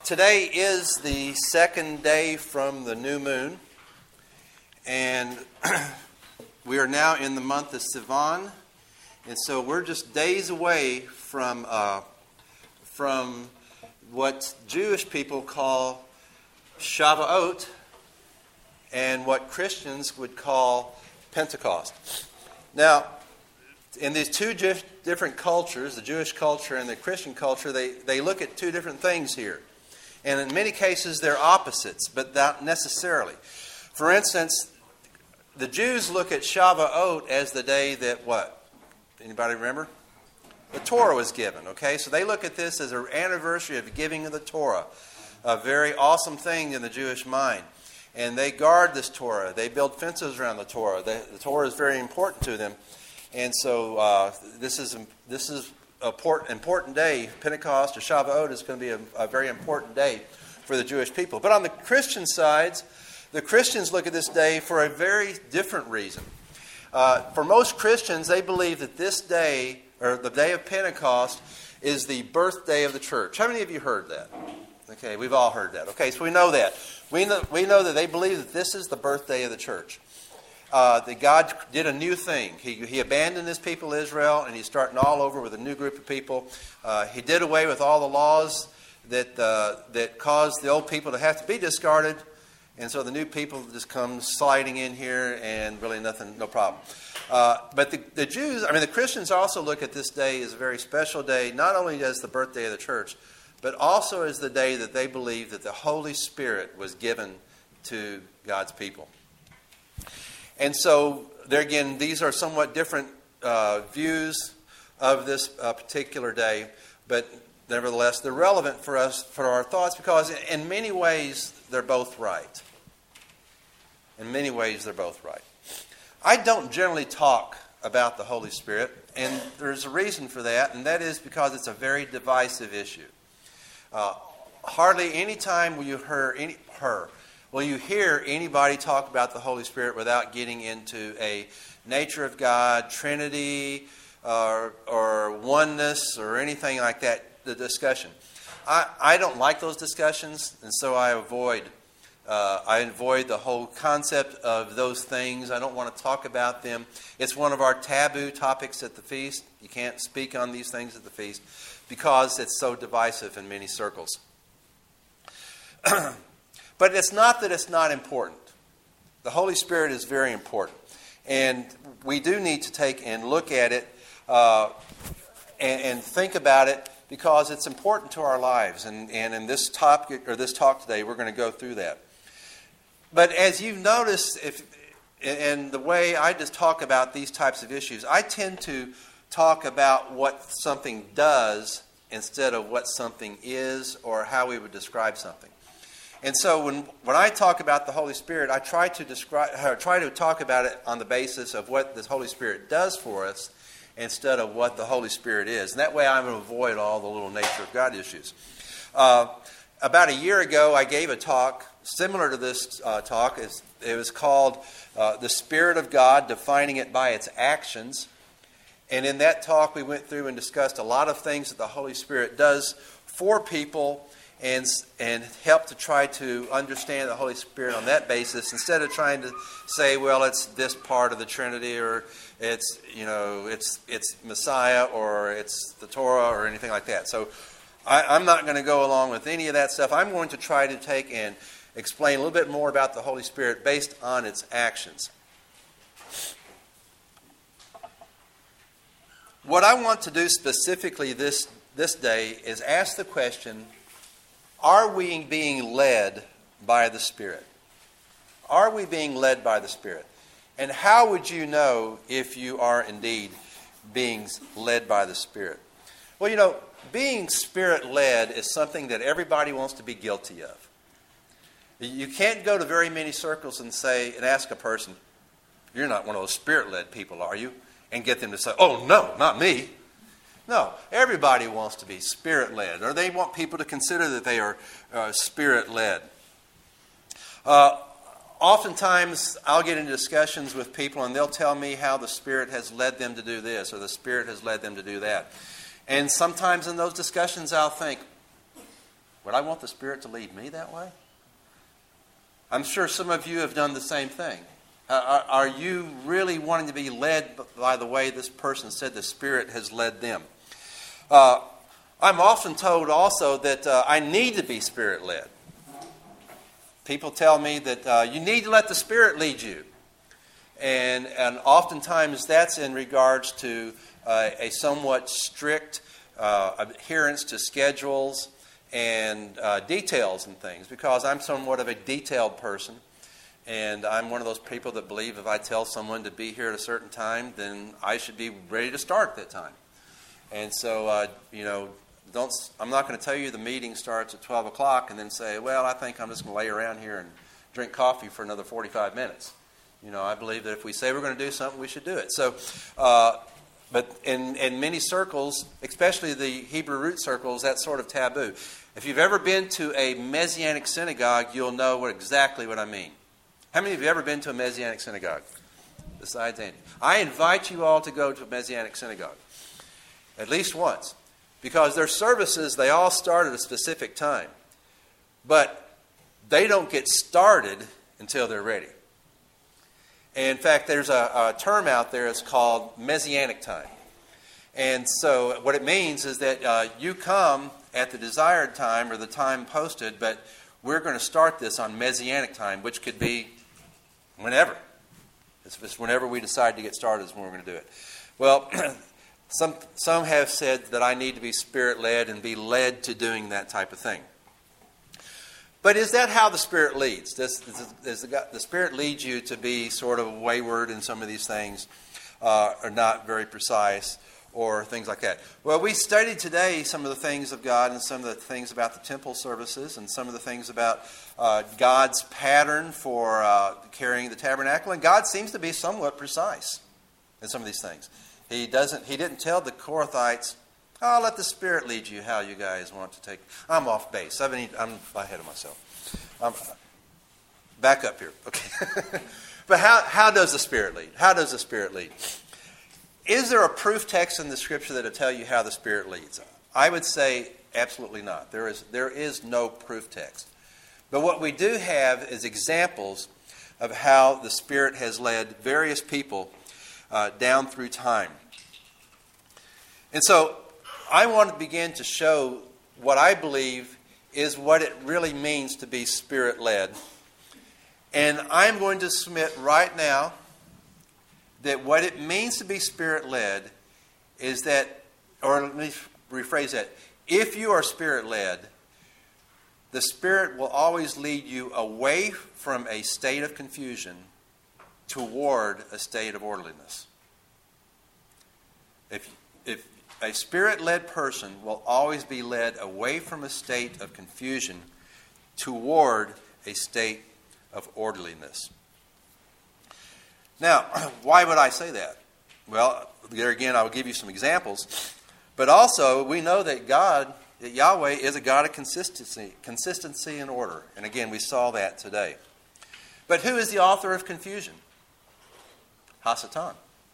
Today is the second day from the new moon, and we are now in the month of Sivan, and so we're just days away from what Jewish people call Shavuot and what Christians would call Pentecost. Now, in these two different cultures, the Jewish culture and the Christian culture, they look at two different things here. And in many cases, they're opposites, but not necessarily. For instance, the Jews look at Shavuot as the day that what? Anybody remember? The Torah was given, okay? So they look at this as an anniversary of the giving of the Torah, a very awesome thing in the Jewish mind. And they guard this Torah. They build fences around the Torah. The Torah is very important to them. And so this is an important day. Pentecost or Shavuot is going to be a very important day for the Jewish people. But on the Christian sides, the Christians look at this day for a very different reason. For most Christians, they believe that this day, or the day of Pentecost, is the birthday of the church. How many of you heard that? Okay, we've all heard that. Okay, so we know that. We know that they believe that this is the birthday of the church. That God did a new thing. He abandoned his people Israel, and he's starting all over with a new group of people. He did away with all the laws that caused the old people to have to be discarded, and so the new people just come sliding in here, and really no problem. But the Christians also look at this day as a very special day, not only as the birthday of the church, but also as the day that they believe that the Holy Spirit was given to God's people. And so, there again, these are somewhat different views of this particular day, but nevertheless, they're relevant for us, for our thoughts, because in many ways, they're both right. In many ways, they're both right. I don't generally talk about the Holy Spirit, and there's a reason for that, and that is because it's a very divisive issue. Hardly any time will you hear anybody talk about the Holy Spirit without getting into a nature of God, Trinity, or oneness, or anything like that, the discussion. I don't like those discussions, and so I avoid the whole concept of those things. I don't want to talk about them. It's one of our taboo topics at the feast. You can't speak on these things at the feast because it's so divisive in many circles. But it's not that it's not important. The Holy Spirit is very important. And we do need to take and look at it and think about it because it's important to our lives. And in this topic or this talk today, we're going to go through that. But as you've noticed, and the way I just talk about these types of issues, I tend to talk about what something does instead of what something is or how we would describe something. And so when I talk about the Holy Spirit, I try to talk about it on the basis of what the Holy Spirit does for us instead of what the Holy Spirit is. And that way I'm going to avoid all the little nature of God issues. About a year ago, I gave a talk similar to this talk. It was called The Spirit of God, Defining It by Its Actions. And in that talk, we went through and discussed a lot of things that the Holy Spirit does for people and help to try to understand the Holy Spirit on that basis instead of trying to say, well, it's this part of the Trinity or it's Messiah or it's the Torah or anything like that. So I'm not going to go along with any of that stuff. I'm going to try to take and explain a little bit more about the Holy Spirit based on its actions. What I want to do specifically this day is ask the question, are we being led by the Spirit? Are we being led by the Spirit? And how would you know if you are indeed being led by the Spirit? Well, being Spirit-led is something that everybody wants to be guilty of. You can't go to very many circles and ask a person, you're not one of those Spirit-led people, are you? And get them to say, oh, no, not me. No, everybody wants to be Spirit-led, or they want people to consider that they are Spirit-led. Oftentimes, I'll get into discussions with people, and they'll tell me how the Spirit has led them to do this, or the Spirit has led them to do that. And sometimes in those discussions, I'll think, would I want the Spirit to lead me that way? I'm sure some of you have done the same thing. Are you really wanting to be led by the way this person said the Spirit has led them? I'm often told also that I need to be Spirit-led. People tell me that you need to let the Spirit lead you. And oftentimes that's in regards to a somewhat strict adherence to schedules and details and things, because I'm somewhat of a detailed person. And I'm one of those people that believe if I tell someone to be here at a certain time, then I should be ready to start at that time. And so, I'm not going to tell you the meeting starts at 12 o'clock and then say, well, I think I'm just going to lay around here and drink coffee for another 45 minutes. I believe that if we say we're going to do something, we should do it. So, but in many circles, especially the Hebrew root circles, that's sort of taboo. If you've ever been to a Messianic synagogue, you'll know exactly what I mean. How many of you have ever been to a Messianic synagogue? Besides Andy. I invite you all to go to a Messianic synagogue. At least once. Because their services, they all start at a specific time. But they don't get started until they're ready. And in fact, there's a term out there, it's called Messianic time. And so what it means is that you come at the desired time or the time posted, but we're going to start this on Messianic time, which could be whenever. It's whenever we decide to get started is when we're going to do it. Well, some have said that I need to be Spirit-led and be led to doing that type of thing. But is that how the Spirit leads? Does the Spirit lead you to be sort of wayward in some of these things, or not very precise, or things like that? Well, we studied today some of the things of God and some of the things about the temple services and some of the things about God's pattern for carrying the tabernacle. And God seems to be somewhat precise in some of these things. He didn't tell the Korathites, "Oh, let the Spirit lead you how you guys want to take." I'm off base. I'm ahead of myself. Back up here. Okay. But how does the Spirit lead? How does the Spirit lead? Is there a proof text in the Scripture that will tell you how the Spirit leads? I would say absolutely not. There is no proof text. But what we do have is examples of how the Spirit has led various people down through time. And so I want to begin to show what I believe is what it really means to be Spirit-led. And I'm going to submit right now that what it means to be Spirit-led is that, or let me rephrase that, if you are Spirit-led, the Spirit will always lead you away from a state of confusion toward a state of orderliness. If a Spirit-led person will always be led away from a state of confusion toward a state of orderliness. Now, why would I say that? Well, there again, I will give you some examples. But also, we know that Yahweh is a God of consistency and order. And again, we saw that today. But who is the author of confusion? Hasatan.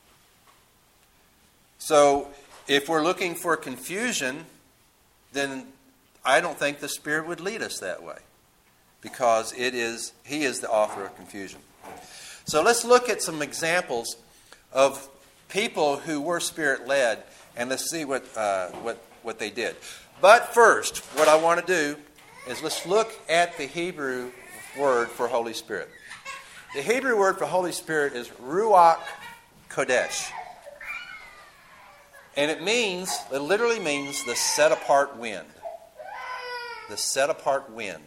So, if we're looking for confusion, then I don't think the Spirit would lead us that way. Because He is the author of confusion. So let's look at some examples of people who were Spirit-led, and let's see what they did. But first, what I want to do is let's look at the Hebrew word for Holy Spirit. The Hebrew word for Holy Spirit is Ruach Kodesh. And it literally means the set-apart wind. The set-apart wind.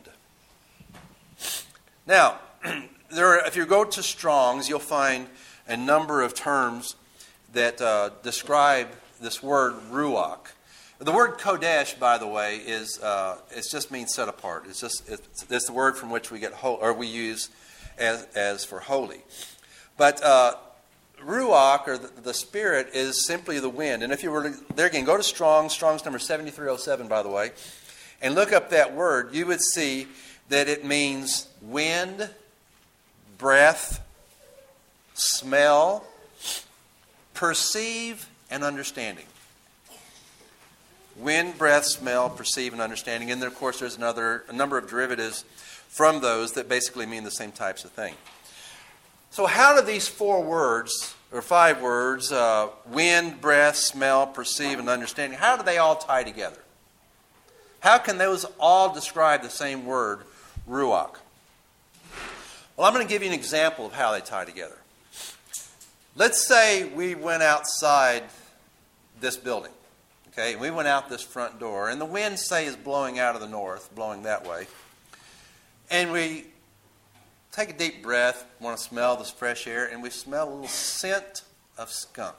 Now, if you go to Strong's, you'll find a number of terms that describe this word Ruach. The word Kodesh, by the way, it just means set apart. It's the word from which we get we use as for holy. But Ruach, or the Spirit, is simply the wind. And if you were there again, go to Strong's number 7307, by the way, and look up that word. You would see that it means wind, breath, smell, perceive, and understanding. Wind, breath, smell, perceive, and understanding. And then, of course, there's a number of derivatives from those that basically mean the same types of thing. So how do these 4 words, or 5 words, wind, breath, smell, perceive, and understanding, how do they all tie together? How can those all describe the same word, ruach? Well, I'm going to give you an example of how they tie together. Let's say we went outside this building. Okay, we went out this front door, and the wind, say, is blowing out of the north, blowing that way. And we take a deep breath, want to smell this fresh air, and we smell a little scent of skunk.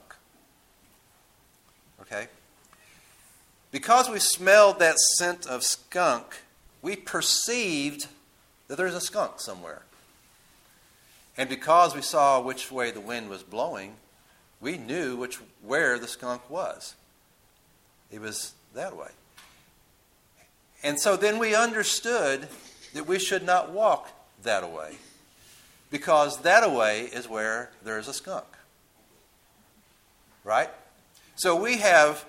Okay? Because we smelled that scent of skunk, we perceived that there's a skunk somewhere. And because we saw which way the wind was blowing, we knew where the skunk was. It was that way. And so then we understood that we should not walk that way, because that way is where there is a skunk. Right? So we have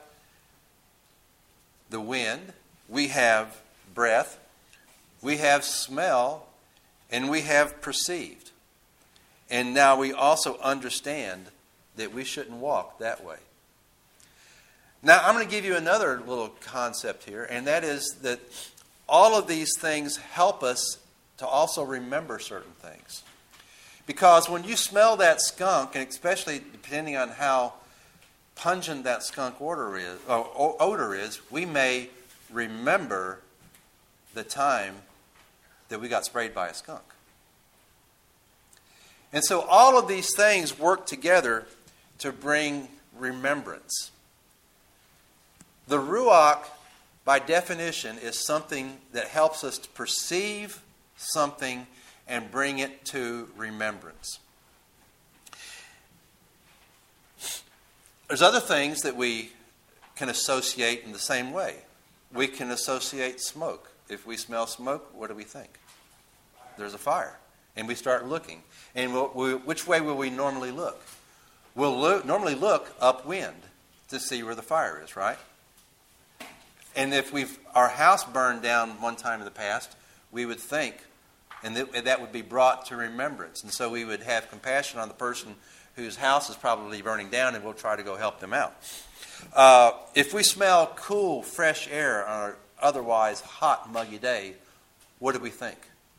the wind, we have breath, we have smell, and we have perceived. And now we also understand that we shouldn't walk that way. Now, I'm going to give you another little concept here, and that is that all of these things help us to also remember certain things. Because when you smell that skunk, and especially depending on how pungent that skunk odor is, we may remember the time that we got sprayed by a skunk. And so all of these things work together to bring remembrance. The ruach, by definition, is something that helps us to perceive something and bring it to remembrance. There's other things that we can associate in the same way. We can associate smoke. If we smell smoke, what do we think? There's a fire. And we start looking. And which way will we normally look? We'll normally look upwind to see where the fire is, right? And if our house burned down one time in the past, we would think, and that would be brought to remembrance. And so we would have compassion on the person whose house is probably burning down, and we'll try to go help them out. If we smell cool, fresh air on an otherwise hot, muggy day, what do we think?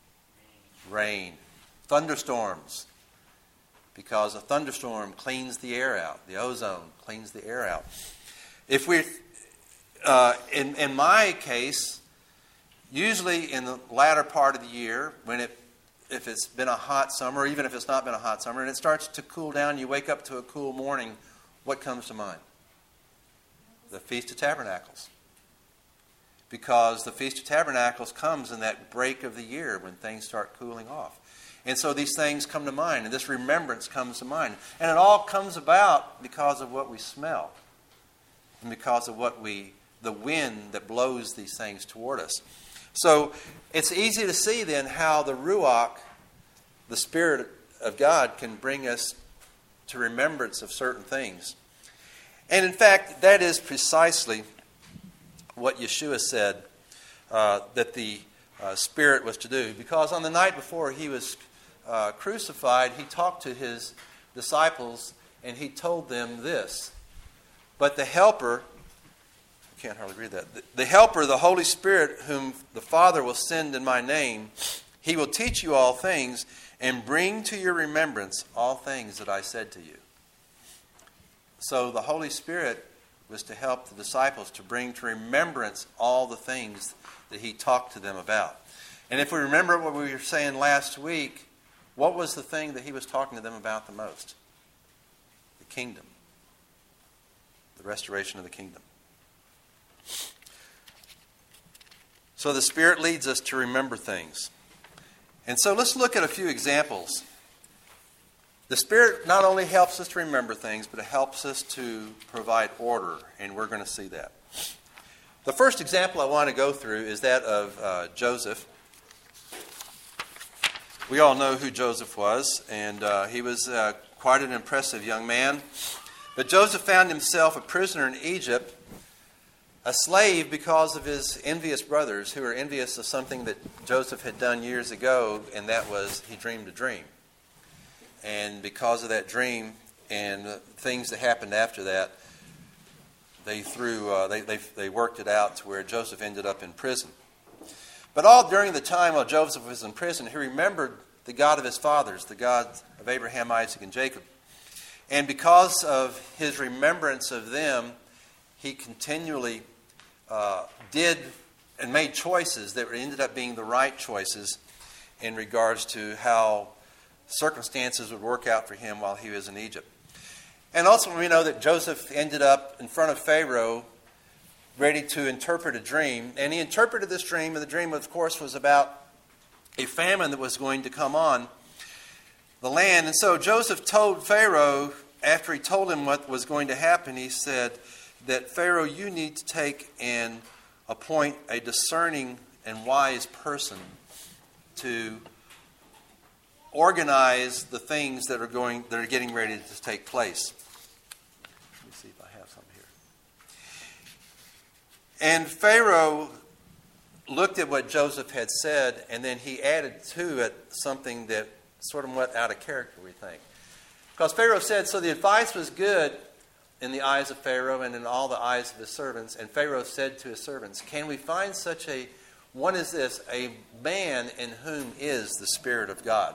Rain. Thunderstorms. Because a thunderstorm cleans the air out. The ozone cleans the air out. If we in my case, usually in the latter part of the year, if it's been a hot summer, or even if it's not been a hot summer, and it starts to cool down, you wake up to a cool morning, what comes to mind? The Feast of Tabernacles. Because the Feast of Tabernacles comes in that break of the year when things start cooling off. And so these things come to mind, and this remembrance comes to mind. And it all comes about because of what we smell, and because of the wind that blows these things toward us. So it's easy to see then how the ruach, the Spirit of God, can bring us to remembrance of certain things. And in fact, that is precisely what Yeshua said that the Spirit was to do. Because on the night before he was crucified, he talked to his disciples and he told them this: "But the Helper," I can't hardly read that, "the Helper, the Holy Spirit, whom the Father will send in my name, he will teach you all things and bring to your remembrance all things that I said to you." So the Holy Spirit was to help the disciples to bring to remembrance all the things that he talked to them about. And if we remember what we were saying last week, what was the thing that he was talking to them about the most? The kingdom. The restoration of the kingdom. So the Spirit leads us to remember things. And so let's look at a few examples. The Spirit not only helps us to remember things, but it helps us to provide order, and we're going to see that. The first example I want to go through is that of Joseph. We all know who Joseph was, and he was quite an impressive young man. But Joseph found himself a prisoner in Egypt, a slave because of his envious brothers who were envious of something that Joseph had done years ago, and that was he dreamed a dream. And because of that dream and things that happened after that, they worked it out to where Joseph ended up in prison. But all during the time while Joseph was in prison, he remembered the God of his fathers, the God of Abraham, Isaac, and Jacob. And because of his remembrance of them, he continually did and made choices that ended up being the right choices in regards to how circumstances would work out for him while he was in Egypt. And also we know that Joseph ended up in front of Pharaoh ready to interpret a dream. And he interpreted this dream, and the dream, of course, was about a famine that was going to come on the land. And so Joseph told Pharaoh, after he told him what was going to happen, he said that, Pharaoh, you need to take and appoint a discerning and wise person to organize the things that are getting ready to take place. Let me see if I have some here. And Pharaoh looked at what Joseph had said, and then he added to it something that sort of went out of character, we think. Because Pharaoh said, so the advice was good in the eyes of Pharaoh and in all the eyes of his servants. And Pharaoh said to his servants, can we find such a one as this, a man in whom is the Spirit of God?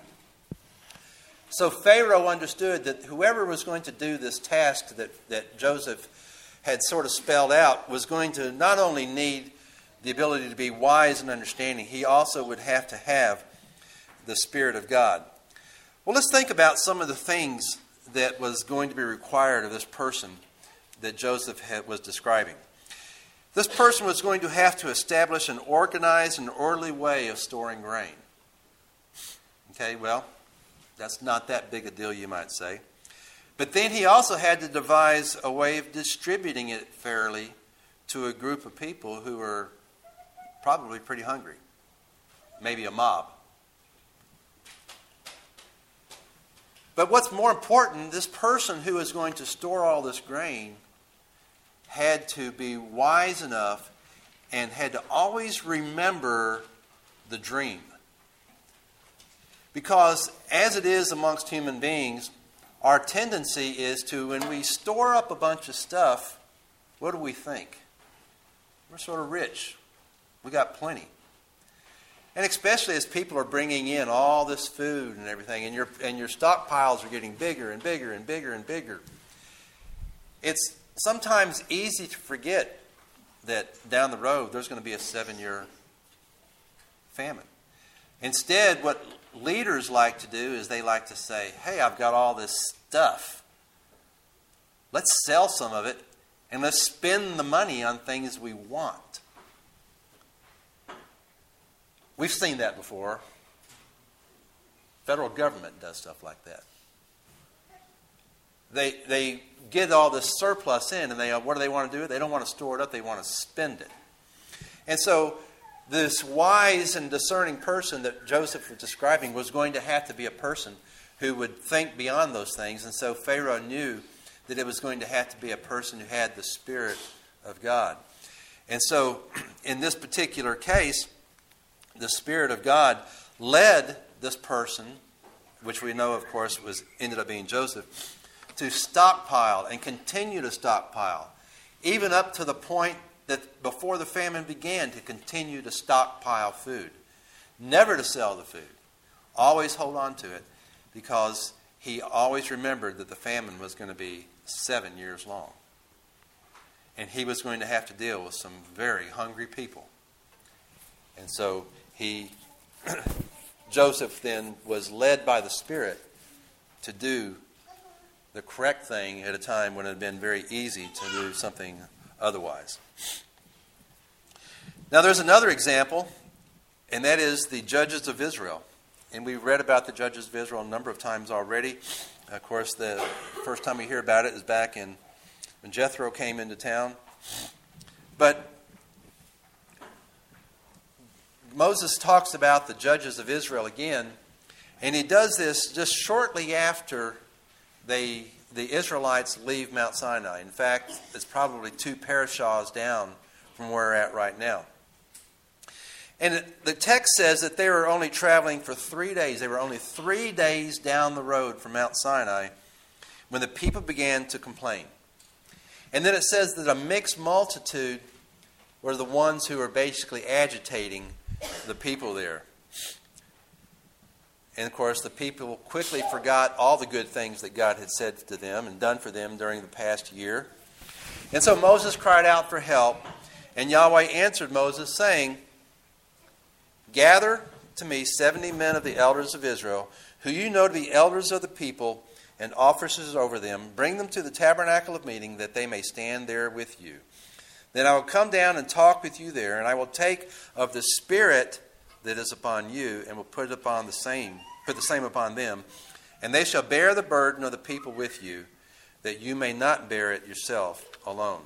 So Pharaoh understood that whoever was going to do this task that Joseph had sort of spelled out was going to not only need the ability to be wise and understanding, he also would have to have the Spirit of God. Well, let's think about some of the things that was going to be required of this person that Joseph was describing. This person was going to have to establish an organized and orderly way of storing grain. Okay, well, that's not that big a deal, you might say. But then he also had to devise a way of distributing it fairly to a group of people who were probably pretty hungry. Maybe a mob. But what's more important, this person who is going to store all this grain had to be wise enough and had to always remember the dream. Because as it is amongst human beings, our tendency is to, when we store up a bunch of stuff, what do we think? We're sort of rich. We got plenty. And especially as people are bringing in all this food and everything, and your stockpiles are getting bigger and bigger and bigger and bigger. It's sometimes easy to forget that down the road there's going to be a 7-year famine. Instead, what leaders like to do is they like to say, hey, I've got all this stuff. Let's sell some of it and let's spend the money on things we want. We've seen that before. Federal government does stuff like that. They get all this surplus in, and what do they want to do? They don't want to store it up. They want to spend it. And so this wise and discerning person that Joseph was describing was going to have to be a person who would think beyond those things. And so Pharaoh knew that it was going to have to be a person who had the Spirit of God. And so in this particular case, the Spirit of God led this person, which we know, of course, ended up being Joseph, to stockpile and continue to stockpile, even up to the point that before the famine began, to continue to stockpile food. Never to sell the food. Always hold on to it, because he always remembered that the famine was going to be 7 years long. And he was going to have to deal with some very hungry people. And so Joseph then was led by the Spirit to do the correct thing at a time when it had been very easy to do something otherwise. Now there's another example, and that is the judges of Israel. And we've read about the judges of Israel a number of times already. Of course, the first time we hear about it is back when Jethro came into town. But Moses talks about the judges of Israel again, and he does this just shortly after they the Israelites leave Mount Sinai. In fact, it's probably 2 parashahs down from where we're at right now. And the text says that they were only traveling for 3 days. They were only 3 days down the road from Mount Sinai when the people began to complain. And then it says that a mixed multitude were the ones who were basically agitating the people there. And of course, the people quickly forgot all the good things that God had said to them and done for them during the past year. And so Moses cried out for help, and Yahweh answered Moses, saying, "Gather to me 70 men of the elders of Israel, who you know to be elders of the people and officers over them. Bring them to the tabernacle of meeting, that they may stand there with you. Then I will come down and talk with you there, and I will take of the Spirit that is upon you, and will put the same upon them. And they shall bear the burden of the people with you, that you may not bear it yourself alone."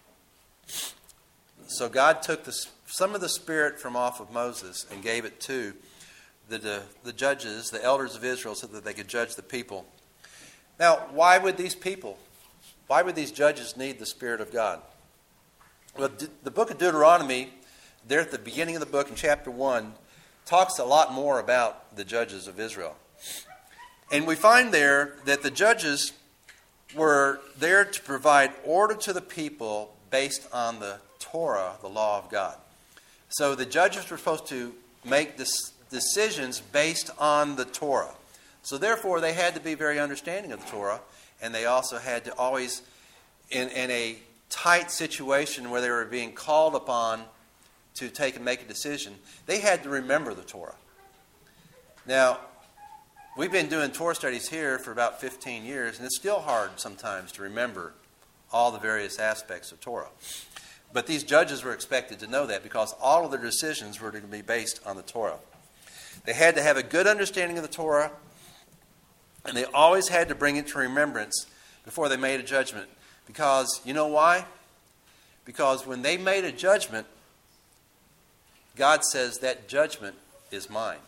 So God took some of the Spirit from off of Moses and gave it to the judges, the elders of Israel, so that they could judge the people. Now, why would these judges need the Spirit of God? Well, the book of Deuteronomy, there at the beginning of the book in chapter 1, talks a lot more about the judges of Israel. And we find there that the judges were there to provide order to the people based on the Torah, the law of God. So the judges were supposed to make decisions based on the Torah. So therefore, they had to be very understanding of the Torah, and they also had to always, in a tight situation where they were being called upon to take and make a decision, they had to remember the Torah. Now, we've been doing Torah studies here for about 15 years, and it's still hard sometimes to remember all the various aspects of Torah. But these judges were expected to know that, because all of their decisions were to be based on the Torah. They had to have a good understanding of the Torah, and they always had to bring it to remembrance before they made a judgment. Because, you know why? Because when they made a judgment, God says that judgment is mine.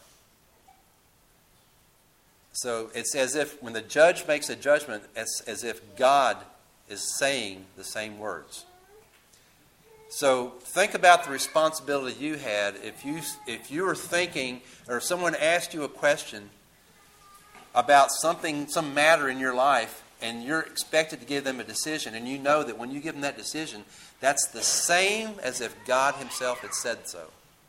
So it's as if when the judge makes a judgment, it's as if God is saying the same words. So think about the responsibility you had if you were thinking, or if someone asked you a question about something, some matter in your life, and you're expected to give them a decision, and you know that when you give them that decision, that's the same as if God Himself had said so.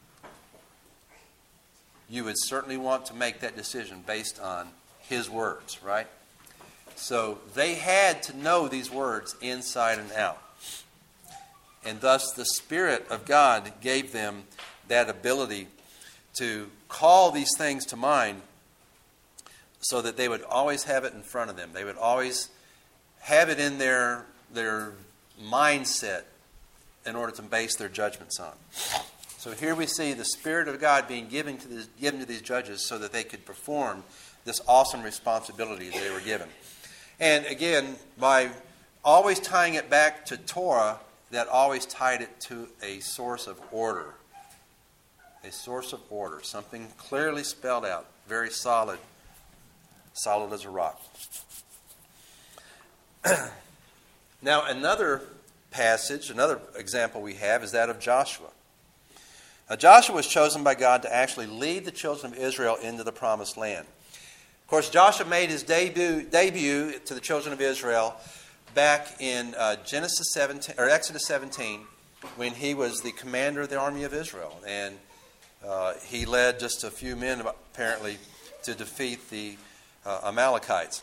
You would certainly want to make that decision based on His words, right? So they had to know these words inside and out. And thus the Spirit of God gave them that ability to call these things to mind, so that they would always have it in front of them. They would always have it in their mindset in order to base their judgments on. So here we see the Spirit of God being given to these judges so that they could perform this awesome responsibility that they were given. And again, by always tying it back to Torah, that always tied it to a source of order. A source of order. Something clearly spelled out. Very solid. Solid as a rock. Now, another passage, another example we have is that of Joshua. Now, Joshua was chosen by God to actually lead the children of Israel into the promised land. Of course, Joshua made his debut to the children of Israel back in Exodus 17, when he was the commander of the army of Israel, and he led just a few men apparently to defeat the Amalekites.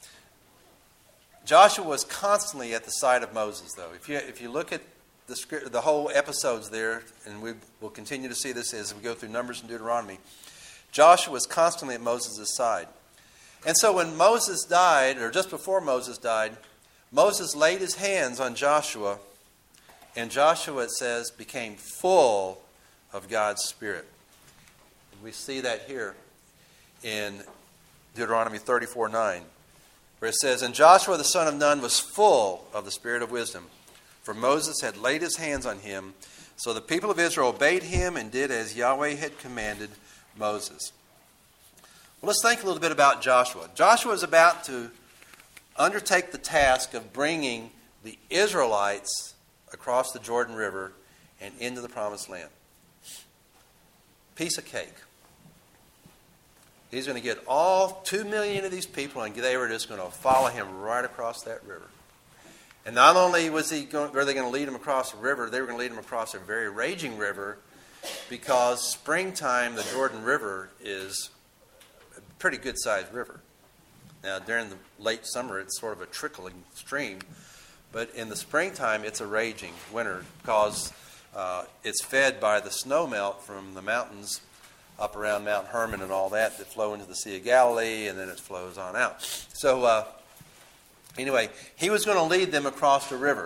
Joshua was constantly at the side of Moses, though. If you look at the whole episodes there, and we will continue to see this as we go through Numbers and Deuteronomy, Joshua was constantly at Moses' side. And so when Moses died, or just before Moses died, Moses laid his hands on Joshua, and Joshua, it says, became full of God's Spirit. And we see that here in Deuteronomy 34:9, where it says, "And Joshua the son of Nun was full of the Spirit of wisdom, for Moses had laid his hands on him. So the people of Israel obeyed him and did as Yahweh had commanded Moses." Well, let's think a little bit about Joshua. Joshua is about to undertake the task of bringing the Israelites across the Jordan River and into the Promised Land. Piece of cake. He's going to get all 2 million of these people, and they were just going to follow him right across that river. And not only were they going to lead him across the river, they were going to lead him across a very raging river, because springtime, the Jordan River is a pretty good-sized river. Now, during the late summer, it's sort of a trickling stream. But in the springtime, it's a raging winter, because it's fed by the snow melt from the mountains up around Mount Hermon and all that flow into the Sea of Galilee, and then it flows on out. So anyway, he was going to lead them across the river.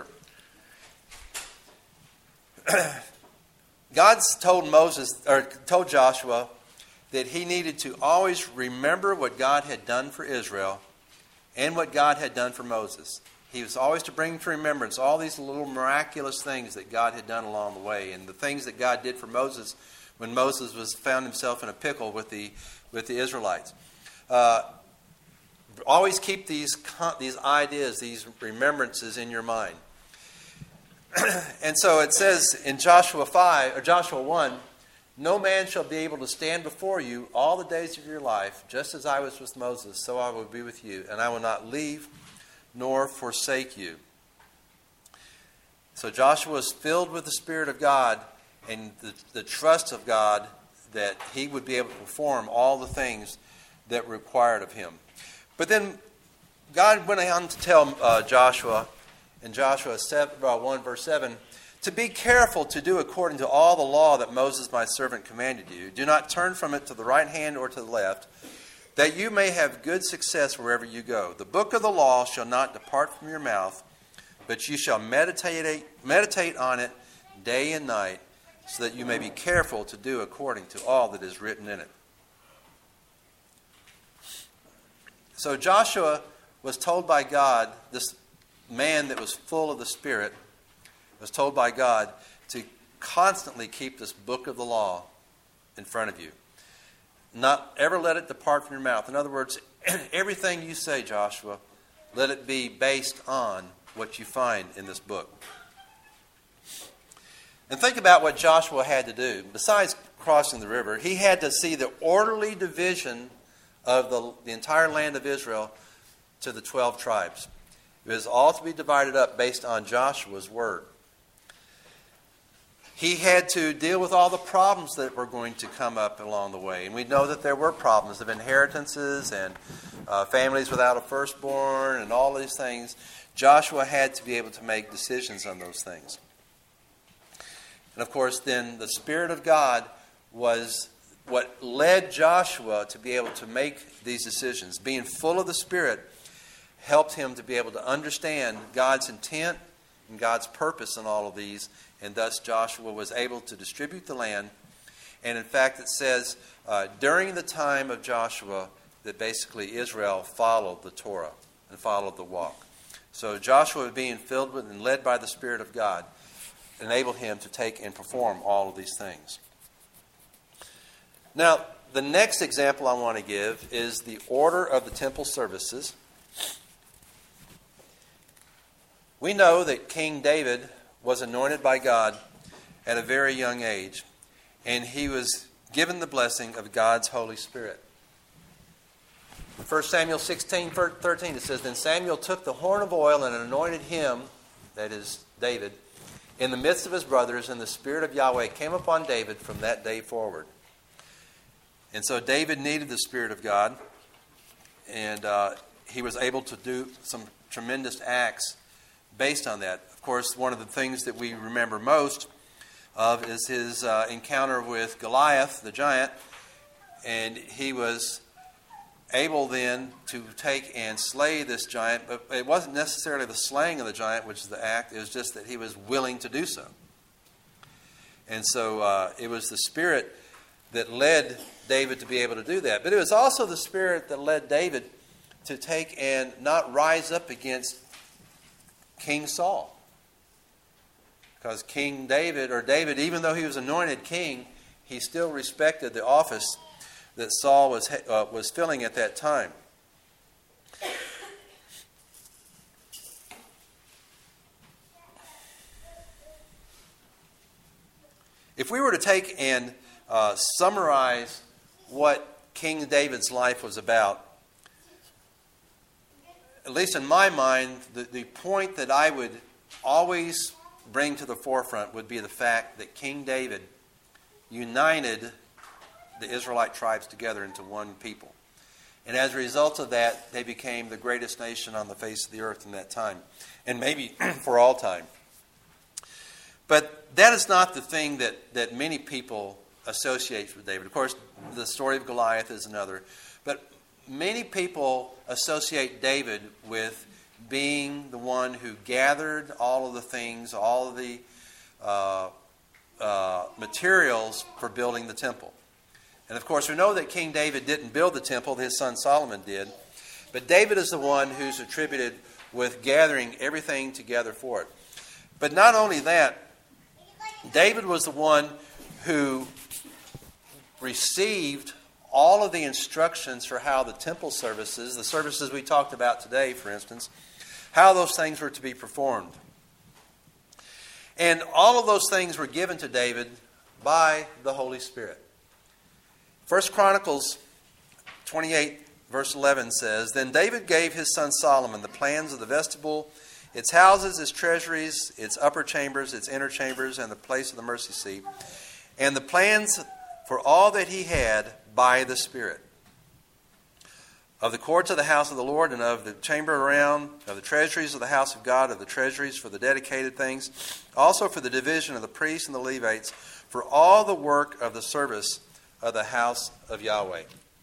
God told Joshua that he needed to always remember what God had done for Israel and what God had done for Moses. He was always to bring to remembrance all these little miraculous things that God had done along the way, and the things that God did for Moses when Moses found himself in a pickle with the Israelites. Always keep these ideas, these remembrances in your mind. And so it says in Joshua 1, "No man shall be able to stand before you all the days of your life, just as I was with Moses, so I will be with you, and I will not leave nor forsake you." So Joshua was filled with the Spirit of God and the trust of God that he would be able to perform all the things that were required of him. But then God went on to tell Joshua in Joshua 1 verse 7, "To be careful to do according to all the law that Moses my servant commanded you. Do not turn from it to the right hand or to the left, that you may have good success wherever you go. The book of the law shall not depart from your mouth, but you shall meditate on it day and night, so that you may be careful to do according to all that is written in it." So Joshua was told by God, this man that was full of the Spirit, was told by God to constantly keep this book of the law in front of you. Not ever let it depart from your mouth. In other words, everything you say, Joshua, let it be based on what you find in this book. And think about what Joshua had to do. Besides crossing the river, he had to see the orderly division of the entire land of Israel to the 12 tribes. It was all to be divided up based on Joshua's word. He had to deal with all the problems that were going to come up along the way. And we know that there were problems of inheritances and families without a firstborn and all these things. Joshua had to be able to make decisions on those things. And of course, then the Spirit of God was what led Joshua to be able to make these decisions. Being full of the Spirit helped him to be able to understand God's intent and God's purpose in all of these, and thus Joshua was able to distribute the land. And in fact, it says during the time of Joshua that basically Israel followed the Torah and followed the walk. So Joshua, being filled with and led by the Spirit of God, enabled him to take and perform all of these things. Now, the next example I want to give is the order of the temple services. We know that King David was anointed by God at a very young age, and he was given the blessing of God's Holy Spirit. In 1 Samuel 16:13 it says, "Then Samuel took the horn of oil and anointed him," that is David, "in the midst of his brothers, and the Spirit of Yahweh came upon David from that day forward." And so David needed the Spirit of God, and he was able to do some tremendous acts based on that. Of course, one of the things that we remember most of is his encounter with Goliath, the giant, and he was able then to take and slay this giant, but it wasn't necessarily the slaying of the giant which is the act, it was just that he was willing to do so. And so it was the Spirit that led David to be able to do that. But it was also the Spirit that led David to take and not rise up against King Saul. Because King David, or David, even though he was anointed king, he still respected the office that Saul was filling at that time. If we were to take and summarize what King David's life was about, at least in my mind, the point that I would always bring to the forefront would be the fact that King David united the Israelite tribes together into one people. And as a result of that, they became the greatest nation on the face of the earth in that time, and maybe for all time. But that is not the thing that many people associate with David. Of course, the story of Goliath is another. But many people associate David with being the one who gathered all of the things, all of the materials for building the temple. And of course, we know that King David didn't build the temple, his son Solomon did. But David is the one who's attributed with gathering everything together for it. But not only that, David was the one who received all of the instructions for how the temple services, the services we talked about today, for instance, how those things were to be performed. And all of those things were given to David by the Holy Spirit. 1 Chronicles 28, verse 11 says, "Then David gave his son Solomon the plans of the vestibule, its houses, its treasuries, its upper chambers, its inner chambers, and the place of the mercy seat, and the plans for all that he had by the Spirit. Of the courts of the house of the Lord, and of the chamber around, of the treasuries of the house of God, of the treasuries for the dedicated things, also for the division of the priests and the Levites, for all the work of the service of the house of Yahweh."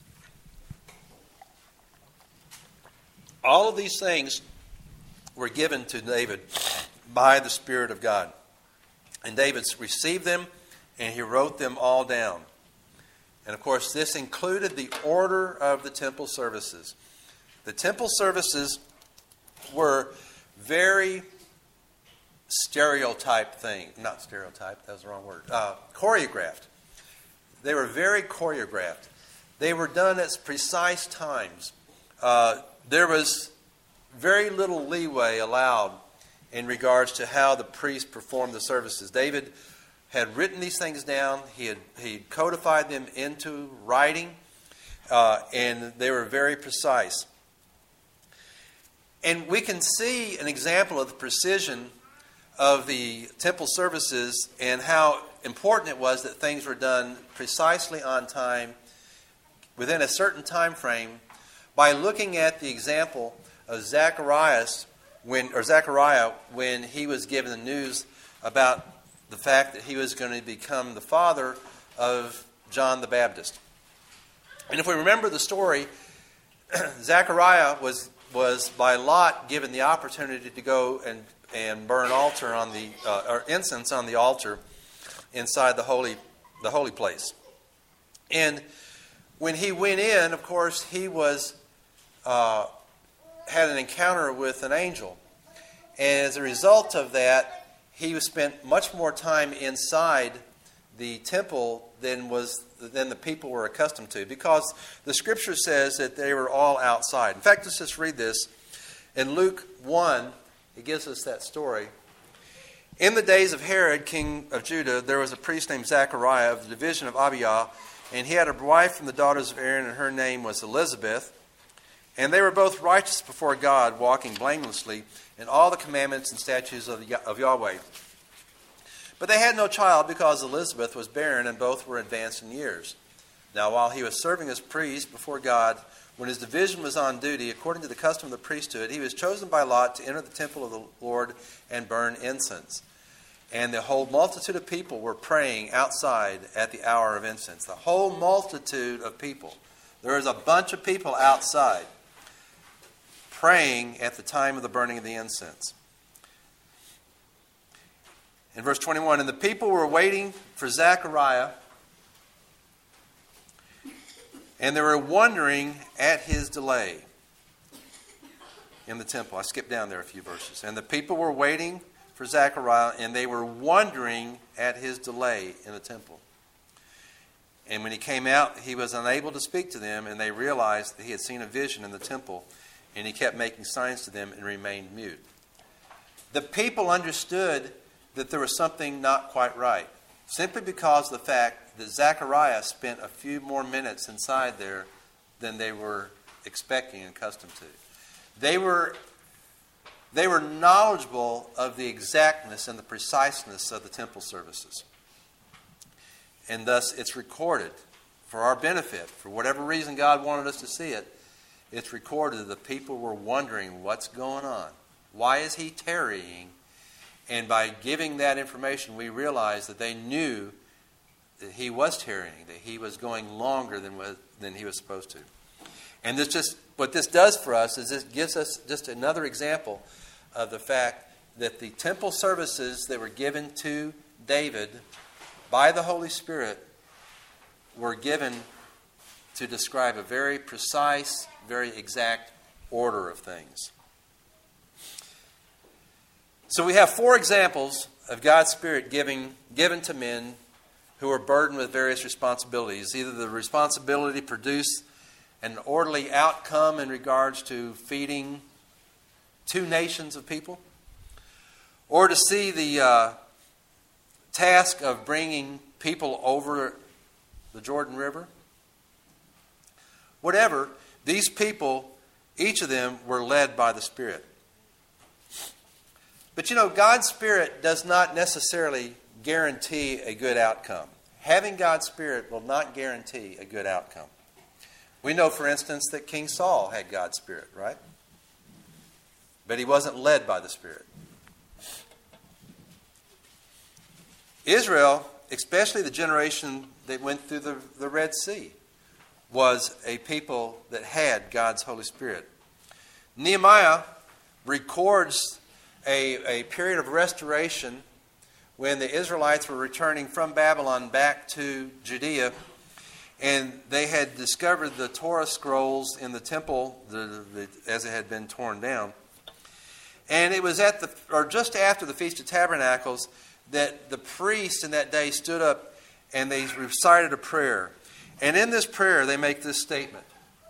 All of these things were given to David by the Spirit of God. And David received them, and he wrote them all down. And of course, this included the order of the temple services. The temple services were very choreographed. They were very choreographed. They were done at precise times. There was very little leeway allowed in regards to how the priests performed the services. David had written these things down. He codified them into writing, and they were very precise. And we can see an example of the precision of the temple services and how important it was that things were done precisely on time within a certain time frame by looking at the example of Zechariah when he was given the news about the fact that he was going to become the father of John the Baptist. And if we remember the story, Zechariah was by lot given the opportunity to go and burn altar on the or incense on the altar inside the holy place. And when he went in, of course, he was had an encounter with an angel, and as a result of that, he spent much more time inside the temple than the people were accustomed to, because the Scripture says that they were all outside. In fact, let's just read this. In Luke 1, it gives us that story. "In the days of Herod, king of Judah, there was a priest named Zechariah of the division of Abijah, and he had a wife from the daughters of Aaron, and her name was Elizabeth. And they were both righteous before God, walking blamelessly in all the commandments and statutes of Yahweh. But they had no child because Elizabeth was barren, and both were advanced in years. Now while he was serving as priest before God, when his division was on duty, according to the custom of the priesthood, he was chosen by lot to enter the temple of the Lord and burn incense. And the whole multitude of people were praying outside at the hour of incense." The whole multitude of people. There was a bunch of people outside praying at the time of the burning of the incense. In verse 21, "And the people were waiting for Zechariah, and they were wondering at his delay in the temple." I skipped down there a few verses. "And the people were waiting for Zechariah, and they were wondering at his delay in the temple. And when he came out, he was unable to speak to them, and they realized that he had seen a vision in the temple, and he kept making signs to them and remained mute." The people understood that there was something not quite right. simply because of the fact that Zechariah spent a few more minutes inside there than they were expecting and accustomed to. They were knowledgeable of the exactness and the preciseness of the temple services. And thus it's recorded for our benefit. For whatever reason God wanted us to see it, it's recorded that the people were wondering what's going on. Why is he tarrying? And by giving that information, we realize that they knew that he was tarrying, that he was going longer than he was supposed to. And what this does for us is it gives us just another example of the fact that the temple services that were given to David by the Holy Spirit were given to describe a very precise, very exact order of things. So we have 4 examples of God's Spirit given to men who are burdened with various responsibilities. Either the responsibility to produce an orderly outcome in regards to feeding 2 nations of people, or to see the task of bringing people over the Jordan River. Whatever, these people, each of them were led by the Spirit. But God's Spirit does not necessarily guarantee a good outcome. Having God's Spirit will not guarantee a good outcome. We know, for instance, that King Saul had God's Spirit, right? But he wasn't led by the Spirit. Israel, especially the generation that went through the Red Sea, was a people that had God's Holy Spirit. Nehemiah records a period of restoration when the Israelites were returning from Babylon back to Judea, and they had discovered the Torah scrolls in the temple as it had been torn down. And it was just after the Feast of Tabernacles that the priests in that day stood up and they recited a prayer. And in this prayer they make this statement.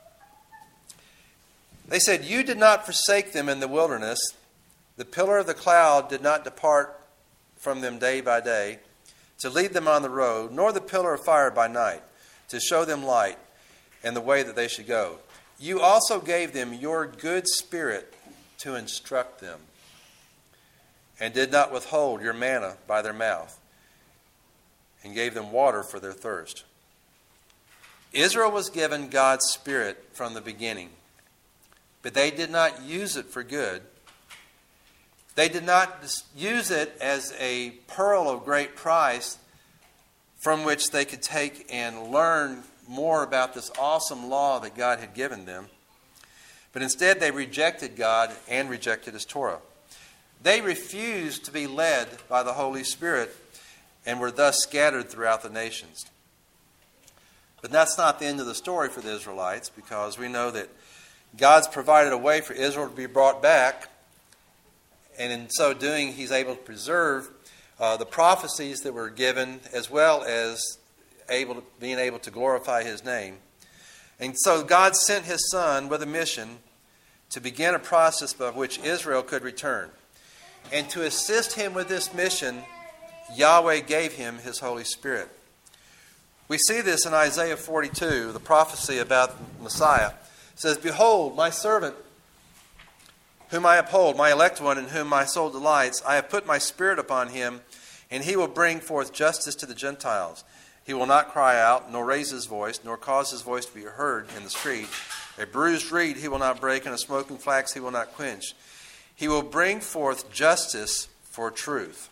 They said, "You did not forsake them in the wilderness. The pillar of the cloud did not depart from them day by day to lead them on the road, nor the pillar of fire by night to show them light and the way that they should go. You also gave them your good Spirit to instruct them, and did not withhold your manna by their mouth, and gave them water for their thirst." Israel was given God's Spirit from the beginning, but they did not use it for good. They did not use it as a pearl of great price from which they could take and learn more about this awesome law that God had given them. But instead they rejected God and rejected His Torah. They refused to be led by the Holy Spirit and were thus scattered throughout the nations. But that's not the end of the story for the Israelites, because we know that God's provided a way for Israel to be brought back, and in so doing He's able to preserve the prophecies that were given, as well as being able to glorify His name. And so God sent His Son with a mission to begin a process by which Israel could return. And to assist Him with this mission, Yahweh gave Him His Holy Spirit. We see this in Isaiah 42, the prophecy about Messiah. It says, "Behold, my servant, whom I uphold, my elect one, in whom my soul delights. I have put my Spirit upon him, and he will bring forth justice to the Gentiles. He will not cry out, nor raise his voice, nor cause his voice to be heard in the street. A bruised reed he will not break, and a smoking flax he will not quench. He will bring forth justice for truth.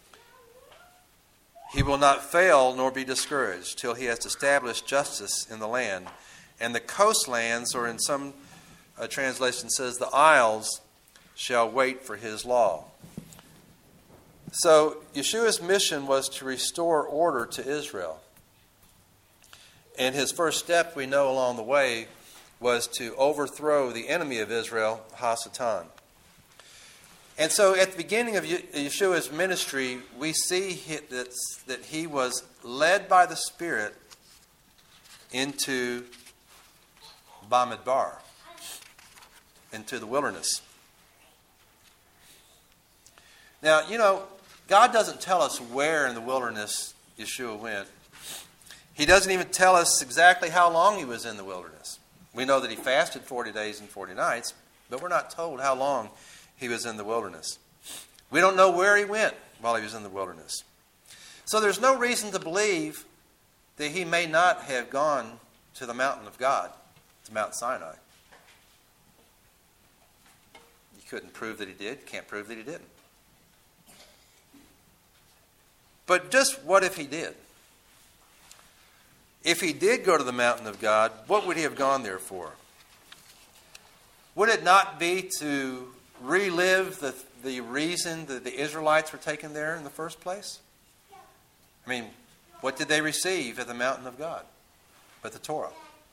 He will not fail nor be discouraged till he has established justice in the land. And the coastlands," or in some translation says the isles, "shall wait for his law." So Yeshua's mission was to restore order to Israel. And his first step, we know along the way, was to overthrow the enemy of Israel, Hasatan. And so at the beginning of Yeshua's ministry, we see that he was led by the Spirit into Bamidbar, into the wilderness. Now, God doesn't tell us where in the wilderness Yeshua went. He doesn't even tell us exactly how long he was in the wilderness. We know that he fasted 40 days and 40 nights, but we're not told how long he was in the wilderness. We don't know where he went while he was in the wilderness. So there's no reason to believe that he may not have gone to the mountain of God, to Mount Sinai. You couldn't prove that he did, can't prove that he didn't. But just what if he did? If he did go to the mountain of God, what would he have gone there for? Would it not be to relive the reason that the Israelites were taken there in the first place? I mean, what did they receive at the mountain of God? But the Torah.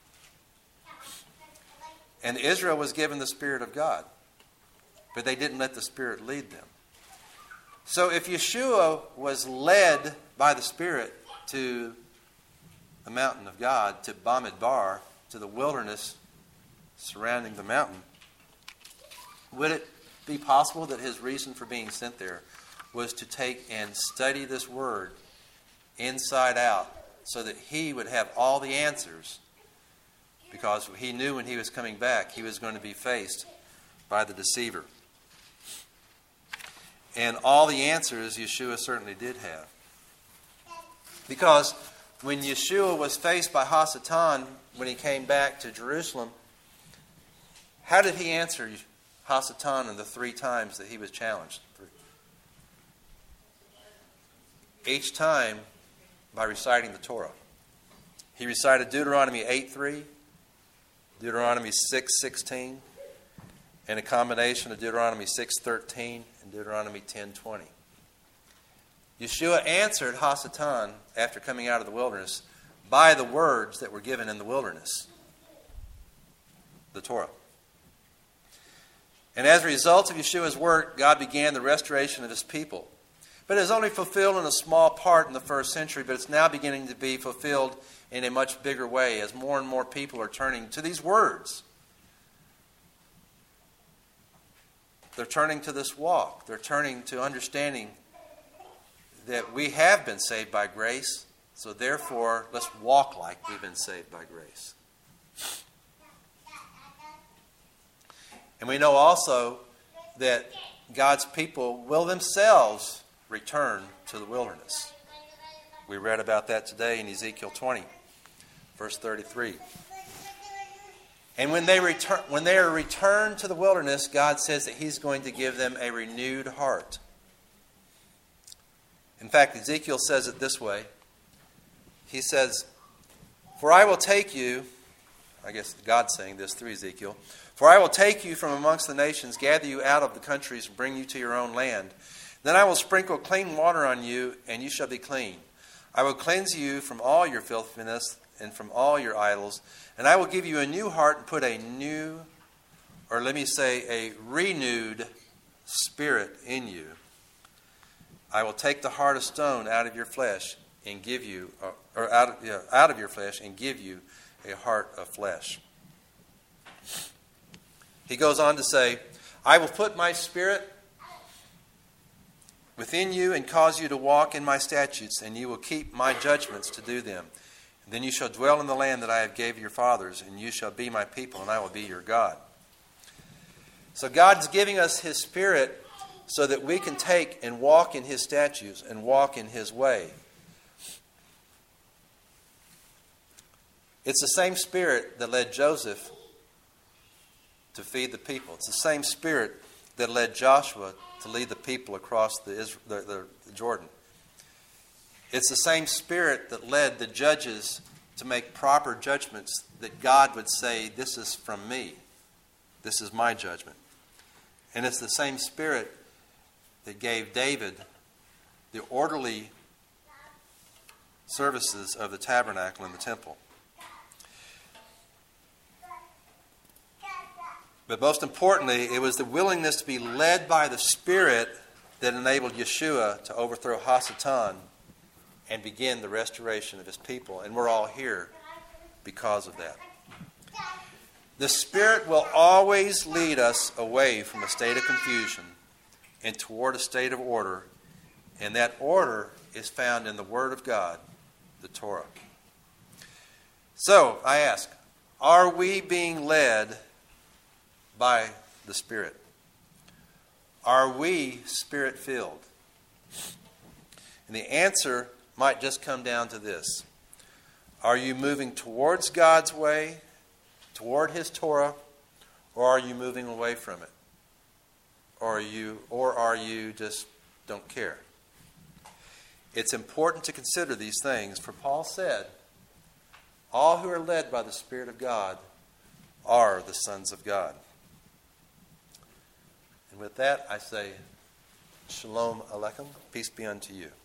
And Israel was given the Spirit of God, but they didn't let the Spirit lead them. So if Yeshua was led by the Spirit to the mountain of God, to Bamidbar, to the wilderness surrounding the mountain, would it be possible that his reason for being sent there was to take and study this word inside out so that he would have all the answers? Because he knew when he was coming back, he was going to be faced by the deceiver. And all the answers Yeshua certainly did have. Because when Yeshua was faced by Hasatan when he came back to Jerusalem, how did he answer Hasatan in the 3 times that he was challenged? Each time by reciting the Torah. He recited Deuteronomy 8:3, Deuteronomy 6:16, and a combination of Deuteronomy 6:13 and Deuteronomy 10:20. Yeshua answered Hasatan after coming out of the wilderness by the words that were given in the wilderness, the Torah. And as a result of Yeshua's work, God began the restoration of his people. But it was only fulfilled in a small part in the first century, but it's now beginning to be fulfilled in a much bigger way as more and more people are turning to these words. They're turning to this walk. They're turning to understanding that we have been saved by grace, so therefore let's walk like we've been saved by grace. And we know also that God's people will themselves return to the wilderness. We read about that today in Ezekiel 20, verse 33. And when they are returned to the wilderness, God says that he's going to give them a renewed heart. In fact, Ezekiel says it this way. He says, "For I will take you," I guess God's saying this through Ezekiel, "For I will take you from amongst the nations, gather you out of the countries, and bring you to your own land. Then I will sprinkle clean water on you, and you shall be clean. I will cleanse you from all your filthiness and from all your idols, and I will give you a new heart and put a new, or let me say a renewed spirit in you. I will take the heart of stone out of your flesh and give you, out of your flesh and give you a heart of flesh." He goes on to say, "I will put my spirit within you and cause you to walk in my statutes, and you will keep my judgments to do them. And then you shall dwell in the land that I have gave your fathers, and you shall be my people, and I will be your God." So God's giving us his spirit so that we can take and walk in his statutes and walk in his way. It's the same spirit that led Joseph to feed the people. It's the same spirit that led Joshua to lead the people across the Jordan. It's the same spirit that led the judges to make proper judgments that God would say, "This is from me. This is my judgment." And it's the same spirit that gave David the orderly services of the tabernacle and the temple. But most importantly, it was the willingness to be led by the Spirit that enabled Yeshua to overthrow Hasatan and begin the restoration of his people. And we're all here because of that. The Spirit will always lead us away from a state of confusion and toward a state of order. And that order is found in the Word of God, the Torah. So, I ask, are we being led by the Spirit? Are we Spirit-filled? And the answer might just come down to this. Are you moving towards God's way, toward His Torah, or are you moving away from it? Or are you just don't care? It's important to consider these things, for Paul said, all who are led by the Spirit of God are the sons of God. And with that, I say, Shalom Aleichem, peace be unto you.